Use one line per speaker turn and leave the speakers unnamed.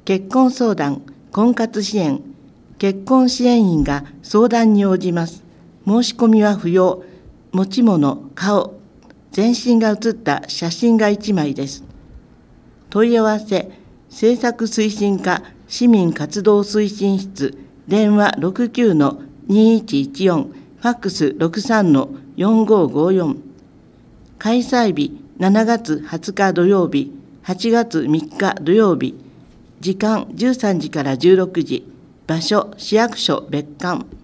結婚相談、婚活支援、結婚支援員が相談に応じます。申し込みは不要。持ち物、顔、全身が写った写真が1枚です。問い合わせ、政策推進課市民活動推進室、電話 69-2114、ファックス 63-4554。開催日、7月20日土曜日、8月3日土曜日、時間13時から16時、場所、市役所別館。